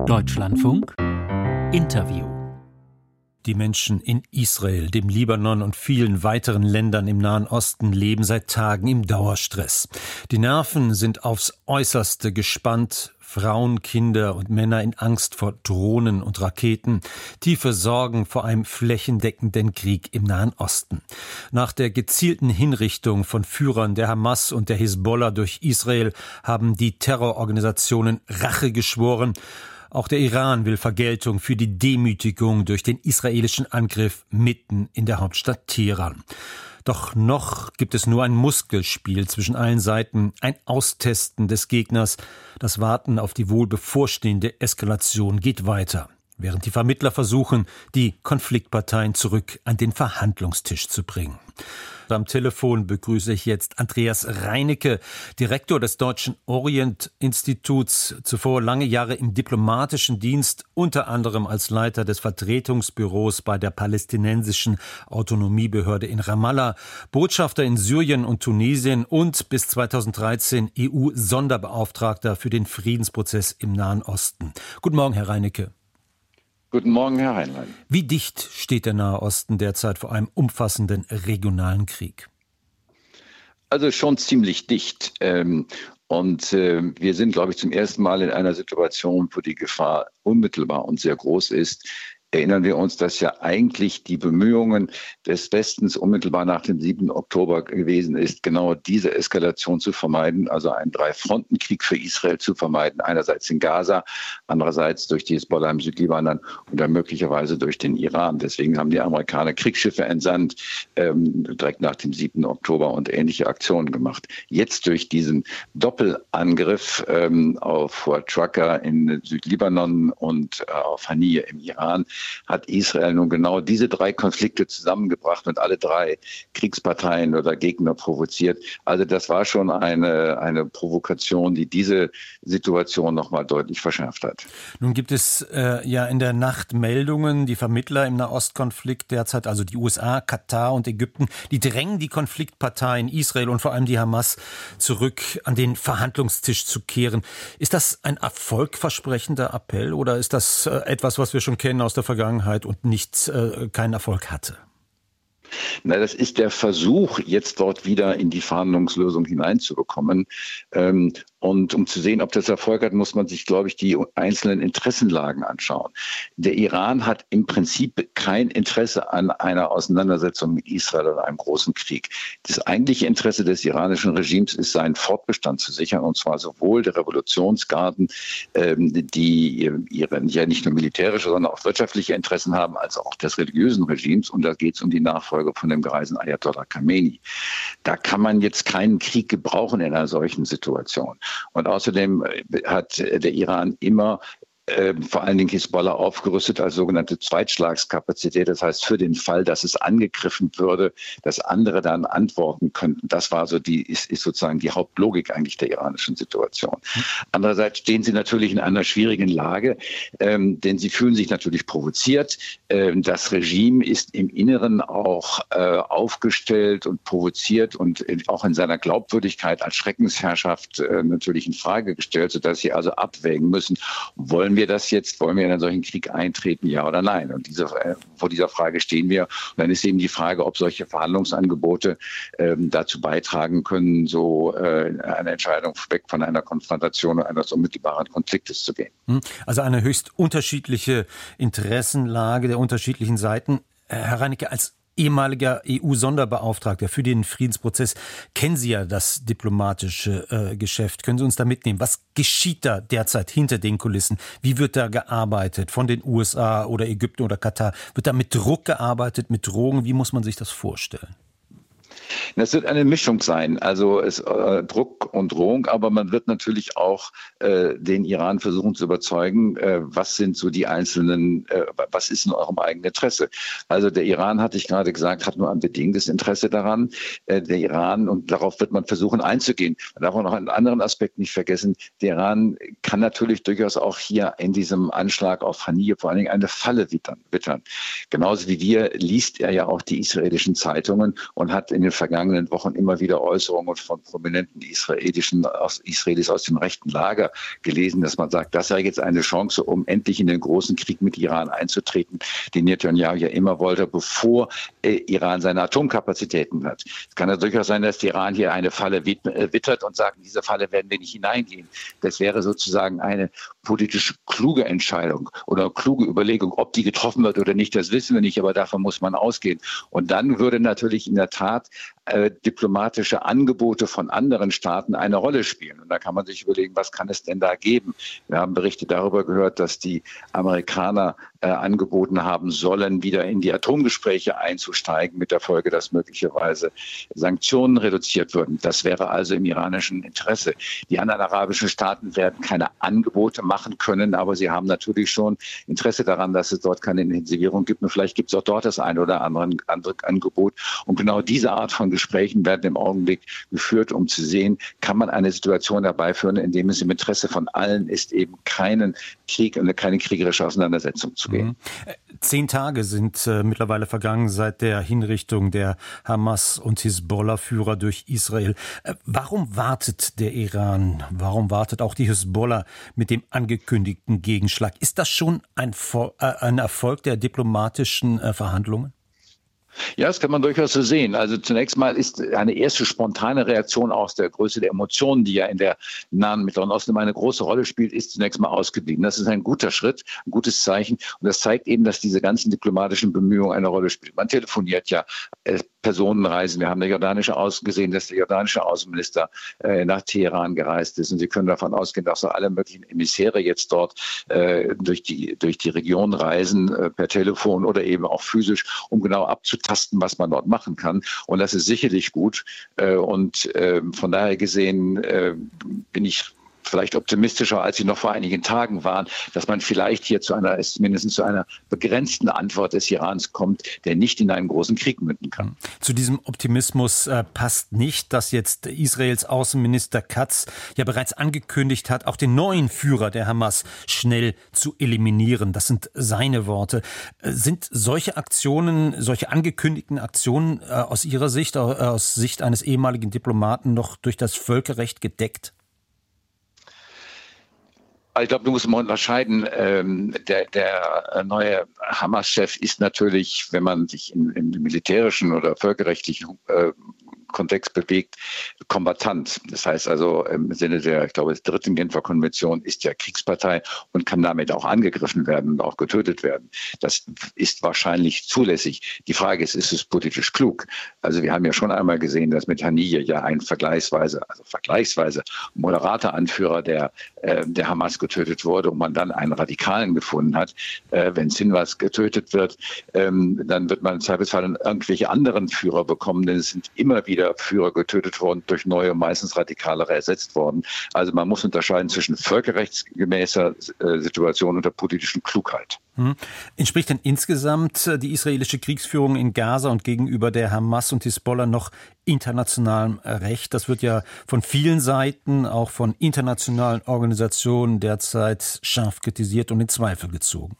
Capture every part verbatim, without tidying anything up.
Deutschlandfunk Interview. Die Menschen in Israel, dem Libanon und vielen weiteren Ländern im Nahen Osten leben seit Tagen im Dauerstress. Die Nerven sind aufs Äußerste gespannt. Frauen, Kinder und Männer in Angst vor Drohnen und Raketen, tiefe Sorgen vor einem flächendeckenden Krieg im Nahen Osten. Nach der gezielten Hinrichtung von Führern der Hamas und der Hisbollah durch Israel haben die Terrororganisationen Rache geschworen. Auch der Iran will Vergeltung für die Demütigung durch den israelischen Angriff mitten in der Hauptstadt Teheran. Doch noch gibt es nur ein Muskelspiel zwischen allen Seiten, ein Austesten des Gegners. Das Warten auf die wohl bevorstehende Eskalation geht weiter, während die Vermittler versuchen, die Konfliktparteien zurück an den Verhandlungstisch zu bringen. Am Telefon begrüße ich jetzt Andreas Reinecke, Direktor des Deutschen Orient-Instituts, zuvor lange Jahre im diplomatischen Dienst, unter anderem als Leiter des Vertretungsbüros bei der palästinensischen Autonomiebehörde in Ramallah, Botschafter in Syrien und Tunesien und bis zweitausenddreizehn E U-Sonderbeauftragter für den Friedensprozess im Nahen Osten. Guten Morgen, Herr Reinecke. Guten Morgen, Herr Heinlein. Wie dicht steht der Nahe Osten derzeit vor einem umfassenden regionalen Krieg? Also schon ziemlich dicht. Und wir sind, glaube ich, zum ersten Mal in einer Situation, wo die Gefahr unmittelbar und sehr groß ist. Erinnern wir uns, dass ja eigentlich die Bemühungen des Westens unmittelbar nach dem siebten Oktober gewesen ist, genau diese Eskalation zu vermeiden, also einen Drei-Fronten-Krieg für Israel zu vermeiden, einerseits in Gaza, andererseits durch die Hisbollah im Südlibanon und dann möglicherweise durch den Iran. Deswegen haben die Amerikaner Kriegsschiffe entsandt, ähm, direkt nach dem siebten Oktober und ähnliche Aktionen gemacht. Jetzt durch diesen Doppelangriff ähm, auf Fort Raqqa in Südlibanon und äh, auf Haniyeh im Iran hat Israel nun genau diese drei Konflikte zusammengebracht und alle drei Kriegsparteien oder Gegner provoziert. Also das war schon eine, eine Provokation, die diese Situation nochmal deutlich verschärft hat. Nun gibt es äh, ja in der Nacht Meldungen, die Vermittler im Nahostkonflikt derzeit, also die U S A, Katar und Ägypten, die drängen die Konfliktparteien Israel und vor allem die Hamas zurück an den Verhandlungstisch zu kehren. Ist das ein erfolgversprechender Appell oder ist das äh, etwas, was wir schon kennen aus der Vergangenheit und nicht, äh, keinen Erfolg hatte? Na, das ist der Versuch, jetzt dort wieder in die Verhandlungslösung hineinzubekommen. Ähm, und um zu sehen, ob das Erfolg hat, muss man sich, glaube ich, die einzelnen Interessenlagen anschauen. Der Iran hat im Prinzip kein Interesse an einer Auseinandersetzung mit Israel oder einem großen Krieg. Das eigentliche Interesse des iranischen Regimes ist, seinen Fortbestand zu sichern, und zwar sowohl der Revolutionsgarden, ähm, die ihre ja nicht nur militärische, sondern auch wirtschaftliche Interessen haben, als auch des religiösen Regimes. Und da geht es um die Nachfolge von dem greisen Ayatollah Khamenei. Da kann man jetzt keinen Krieg gebrauchen in einer solchen Situation. Und außerdem hat der Iran immer äh, vor allen Dingen Hisbollah aufgerüstet als sogenannte Zweitschlagskapazität. Das heißt, für den Fall, dass es angegriffen würde, dass andere dann antworten könnten. Das war so die, ist, ist sozusagen die Hauptlogik eigentlich der iranischen Situation. Mhm. Andererseits stehen sie natürlich in einer schwierigen Lage, ähm, denn sie fühlen sich natürlich provoziert. Ähm, das Regime ist im Inneren auch äh, aufgestellt und provoziert und auch in seiner Glaubwürdigkeit als Schreckensherrschaft äh, natürlich in Frage gestellt, sodass sie also abwägen müssen, wollen wir das jetzt, wollen wir in einen solchen Krieg eintreten, ja oder nein? Und diese, äh, vor dieser Frage stehen wir. Und dann ist eben die Frage, ob solche Verhandlungsangebote ähm, dazu beitragen können, so äh, eine Entscheidung weg von einer Konfrontation und eines unmittelbaren Konfliktes zu gehen. Also eine höchst unterschiedliche Interessenlage der unterschiedlichen Seiten. Herr Reinecke, als ehemaliger E U-Sonderbeauftragter für den Friedensprozess, kennen Sie ja das diplomatische äh, Geschäft. Können Sie uns da mitnehmen? Was geschieht da derzeit hinter den Kulissen? Wie wird da gearbeitet von den U S A oder Ägypten oder Katar? Wird da mit Druck gearbeitet, mit Drogen? Wie muss man sich das vorstellen? Das wird eine Mischung sein, also es, äh, Druck und Drohung, aber man wird natürlich auch äh, den Iran versuchen zu überzeugen, äh, was sind so die einzelnen, äh, was ist in eurem eigenen Interesse. Also der Iran, hatte ich gerade gesagt, hat nur ein bedingtes Interesse daran. Äh, der Iran, und darauf wird man versuchen einzugehen. Man darf auch noch einen anderen Aspekt nicht vergessen, der Iran kann natürlich durchaus auch hier in diesem Anschlag auf Haniyeh vor allen Dingen eine Falle wittern. wittern. Genauso wie wir liest er ja auch die israelischen Zeitungen und hat in den vergangenen Wochen immer wieder Äußerungen von prominenten israelischen aus, Israelis aus dem rechten Lager gelesen, dass man sagt, das sei jetzt eine Chance, um endlich in den großen Krieg mit Iran einzutreten, den Netanyahu ja immer wollte, bevor äh, Iran seine Atomkapazitäten hat. Es kann ja durchaus sein, dass Iran hier eine Falle wittert und sagt, in diese Falle werden wir nicht hineingehen. Das wäre sozusagen eine politisch kluge Entscheidung oder kluge Überlegung. Ob die getroffen wird oder nicht, das wissen wir nicht, aber davon muss man ausgehen. Und dann würde natürlich in der Tat äh, diplomatische Angebote von anderen Staaten eine Rolle spielen. Und da kann man sich überlegen, was kann es denn da geben? Wir haben Berichte darüber gehört, dass die Amerikaner äh, angeboten haben sollen, wieder in die Atomgespräche einzusteigen, mit der Folge, dass möglicherweise Sanktionen reduziert würden. Das wäre also im iranischen Interesse. Die anderen arabischen Staaten werden keine Angebote machen können, aber sie haben natürlich schon Interesse daran, dass es dort keine Intensivierung gibt. Und vielleicht gibt es auch dort das eine oder andere, andere Angebot. Und genau diese Art von Gesprächen werden im Augenblick geführt, um zu sehen, kann man eine Situation herbeiführen, in dem es im Interesse von allen ist, eben keinen Krieg und keine kriegerische Auseinandersetzung zu gehen. Zehn Tage sind äh, mittlerweile vergangen seit der Hinrichtung der Hamas- und Hisbollah-Führer durch Israel. Äh, warum wartet der Iran? Warum wartet auch die Hisbollah mit dem angekündigten Gegenschlag? Ist das schon ein, äh, ein Erfolg der diplomatischen äh, Verhandlungen? Ja, das kann man durchaus so sehen. Also zunächst mal ist eine erste spontane Reaktion aus der Größe der Emotionen, die ja in der nahen Mittleren Osten immer eine große Rolle spielt, ist zunächst mal ausgeblieben. Das ist ein guter Schritt, ein gutes Zeichen. Und das zeigt eben, dass diese ganzen diplomatischen Bemühungen eine Rolle spielen. Man telefoniert ja, äh, Personenreisen. Wir haben der jordanische Außen gesehen, dass der jordanische Außenminister äh, nach Teheran gereist ist. Und Sie können davon ausgehen, dass auch alle möglichen Emissäre jetzt dort äh, durch die, durch die Region reisen, äh, per Telefon oder eben auch physisch, um genau abzutasten, was man dort machen kann. Und das ist sicherlich gut. Äh, und äh, von daher gesehen äh, bin ich vielleicht optimistischer, als sie noch vor einigen Tagen waren, dass man vielleicht hier zu einer, mindestens zu einer begrenzten Antwort des Irans kommt, der nicht in einen großen Krieg münden kann. Zu diesem Optimismus äh, passt nicht, dass jetzt Israels Außenminister Katz ja bereits angekündigt hat, auch den neuen Führer der Hamas schnell zu eliminieren. Das sind seine Worte. Äh, sind solche Aktionen, solche angekündigten Aktionen äh, aus Ihrer Sicht, äh, aus Sicht eines ehemaligen Diplomaten noch durch das Völkerrecht gedeckt? Ich glaube, du musst mal unterscheiden. Ähm, der, der neue Hamas-Chef ist natürlich, wenn man sich in, im militärischen oder völkerrechtlichen äh, Kontext bewegt, Kombattant. Das heißt also im Sinne der, ich glaube, der dritten Genfer Konvention ist ja Kriegspartei und kann damit auch angegriffen werden und auch getötet werden. Das ist wahrscheinlich zulässig. Die Frage ist, ist es politisch klug? Also wir haben ja schon einmal gesehen, dass mit Haniyeh ja ein vergleichsweise, also vergleichsweise moderater Anführer der, äh, der Hamas getötet wurde und man dann einen Radikalen gefunden hat. Äh, wenn Sinwas getötet wird, ähm, dann wird man im Zweifelsfall irgendwelche anderen Führer bekommen, denn es sind immer wieder Führer getötet worden, durch neue, meistens radikalere ersetzt worden. Also man muss unterscheiden zwischen völkerrechtsgemäßer äh, Situation und der politischen Klugheit. Hm. Entspricht denn insgesamt die israelische Kriegsführung in Gaza und gegenüber der Hamas und Hisbollah noch internationalem Recht? Das wird ja von vielen Seiten, auch von internationalen Organisationen derzeit scharf kritisiert und in Zweifel gezogen.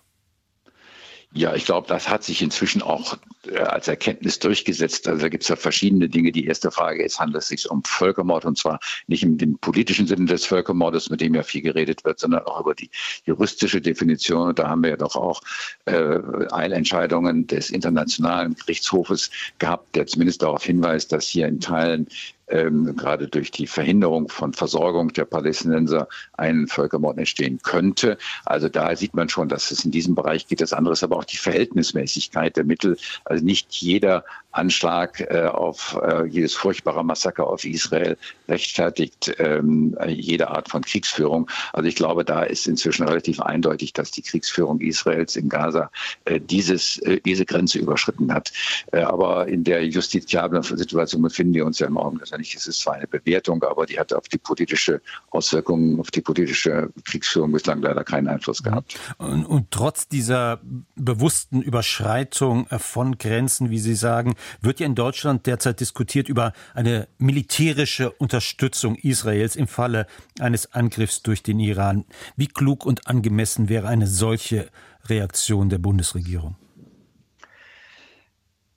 Ja, ich glaube, das hat sich inzwischen auch äh, als Erkenntnis durchgesetzt. Also da gibt es ja verschiedene Dinge. Die erste Frage ist, handelt es sich um Völkermord, und zwar nicht im, im politischen Sinne des Völkermordes, mit dem ja viel geredet wird, sondern auch über die juristische Definition. Und da haben wir ja doch auch äh, Eilentscheidungen des Internationalen Gerichtshofes gehabt, der zumindest darauf hinweist, dass hier in Teilen Ähm, gerade durch die Verhinderung von Versorgung der Palästinenser ein Völkermord entstehen könnte. Also da sieht man schon, dass es in diesem Bereich geht. Das andere ist aber auch die Verhältnismäßigkeit der Mittel. Also nicht jeder Anschlag äh, auf äh, jedes furchtbare Massaker auf Israel rechtfertigt ähm, jede Art von Kriegsführung. Also ich glaube, da ist inzwischen relativ eindeutig, dass die Kriegsführung Israels in Gaza äh, dieses, äh, diese Grenze überschritten hat. Äh, aber in der justiziablen Situation befinden wir uns ja im Augenblick. Es ist zwar eine Bewertung, aber die hat auf die politische Auswirkungen, auf die politische Kriegsführung bislang leider keinen Einfluss gehabt. Und, und trotz dieser bewussten Überschreitung von Grenzen, wie Sie sagen, wird ja in Deutschland derzeit diskutiert über eine militärische Unterstützung Israels im Falle eines Angriffs durch den Iran. Wie klug und angemessen wäre eine solche Reaktion der Bundesregierung?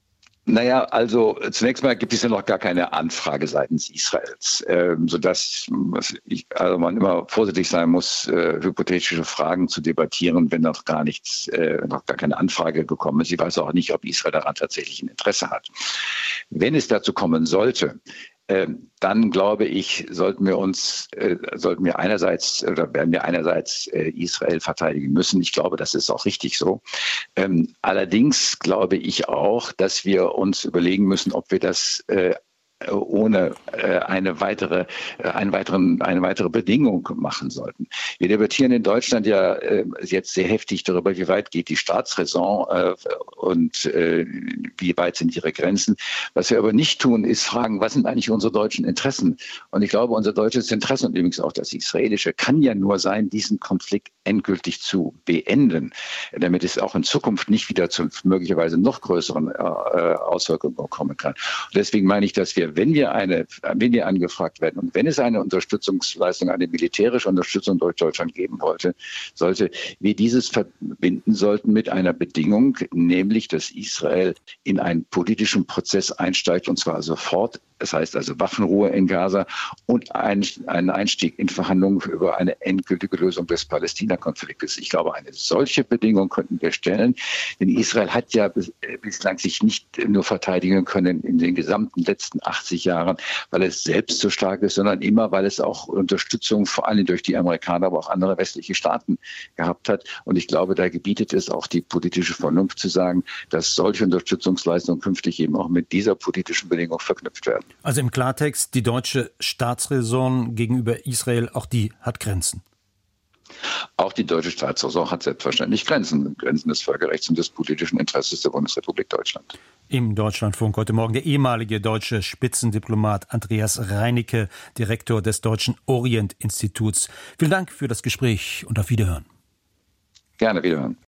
Naja, also zunächst mal gibt es ja noch gar keine Anfrage seitens Israels, ähm, sodass ich, also man immer vorsichtig sein muss, äh, hypothetische Fragen zu debattieren, wenn noch gar nichts, äh, noch gar keine Anfrage gekommen ist. Ich weiß auch nicht, ob Israel daran tatsächlich ein Interesse hat. Wenn es dazu kommen sollte, Ähm, dann glaube ich, sollten wir uns, äh, sollten wir einerseits oder werden wir einerseits äh, Israel verteidigen müssen. Ich glaube, das ist auch richtig so. Ähm, allerdings glaube ich auch, dass wir uns überlegen müssen, ob wir das äh, ohne äh, eine weitere, äh, einen weiteren, eine weitere Bedingung machen sollten. Wir debattieren in Deutschland ja äh, jetzt sehr heftig darüber, wie weit geht die Staatsräson äh, und äh, wie weit sind ihre Grenzen. Was wir aber nicht tun, ist fragen, was sind eigentlich unsere deutschen Interessen? Und ich glaube, unser deutsches Interesse und übrigens auch das israelische kann ja nur sein, diesen Konflikt endgültig zu beenden, damit es auch in Zukunft nicht wieder zu möglicherweise noch größeren äh, Auswirkungen kommen kann. Und deswegen meine ich, dass wir Wenn wir eine, wenn wir angefragt werden und wenn es eine Unterstützungsleistung, eine militärische Unterstützung durch Deutschland geben wollte, sollte, wir dieses verbinden sollten mit einer Bedingung, nämlich, dass Israel in einen politischen Prozess einsteigt und zwar sofort. Das heißt also Waffenruhe in Gaza und ein, einen Einstieg in Verhandlungen über eine endgültige Lösung des Palästina-Konfliktes. Ich glaube, eine solche Bedingung könnten wir stellen, denn Israel hat ja bis, bislang sich nicht nur verteidigen können in den gesamten letzten achtzig Jahren, weil es selbst so stark ist, sondern immer, weil es auch Unterstützung vor allem durch die Amerikaner, aber auch andere westliche Staaten gehabt hat. Und ich glaube, da gebietet es auch die politische Vernunft zu sagen, dass solche Unterstützungsleistungen künftig eben auch mit dieser politischen Bedingung verknüpft werden. Also im Klartext, die deutsche Staatsräson gegenüber Israel, auch die hat Grenzen. Auch die deutsche Staatsräson hat selbstverständlich Grenzen, Grenzen des Völkerrechts und des politischen Interesses der Bundesrepublik Deutschland. Im Deutschlandfunk heute Morgen der ehemalige deutsche Spitzendiplomat Andreas Reinicke, Direktor des Deutschen Orient-Instituts. Vielen Dank für das Gespräch und auf Wiederhören. Gerne, wiederhören.